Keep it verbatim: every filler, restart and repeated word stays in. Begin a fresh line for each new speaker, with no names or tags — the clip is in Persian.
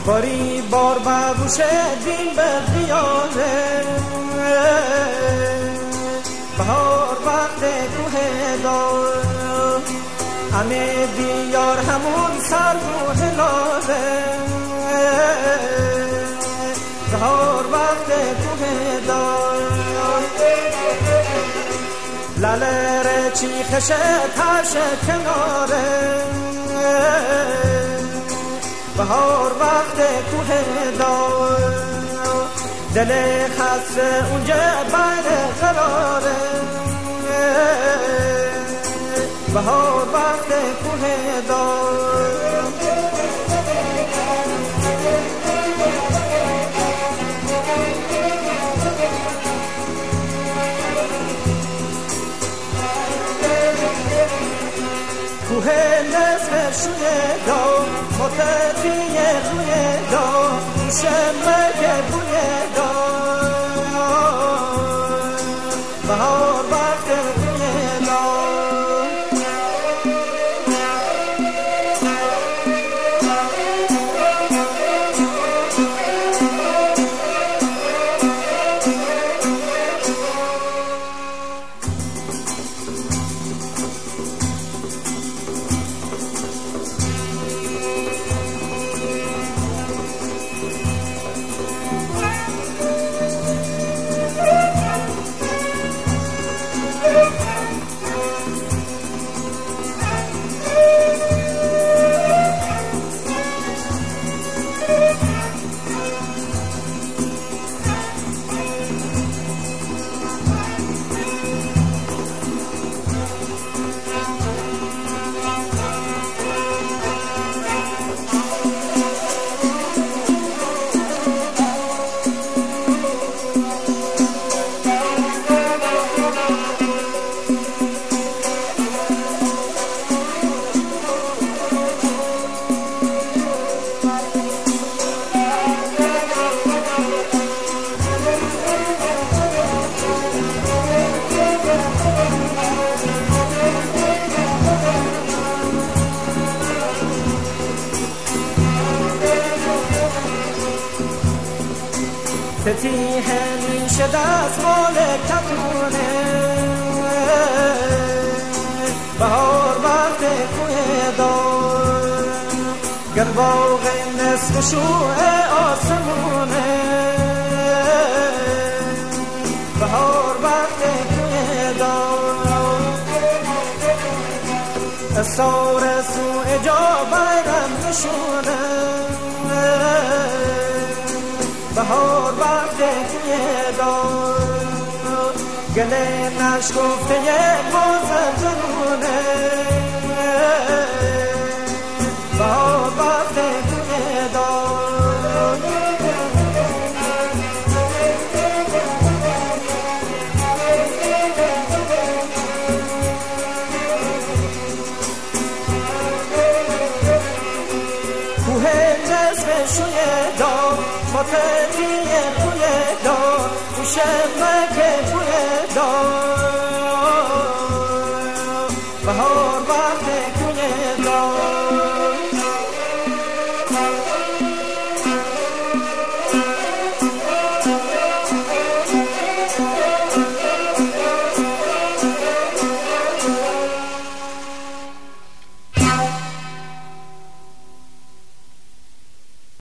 باری بار بگوش دین به خیاله بهار وقت کوه دار همه دیار همون سر و هلاله بهار وقت کوه دار لاله چیخش ترش کناره بهار وقت کوه دار دل خسته اونجا بر قراره بهار وقت کوه دار کوه نصف شوی دا متقی روی دا شمک بوی دا بهار وقت بوی دا فتیه میشه دست مال کتونه بهار وقت کوه دار گرباغ نصف شوه آسمونه بهار وقت کوه دار استار سو اجاب بیرم نشونه بهار وقت کوه دار گله نشکفته بازم زنونه بهار وقت کوه دار کوه نصف شوی دار متقی کوه دار شمک کوه دار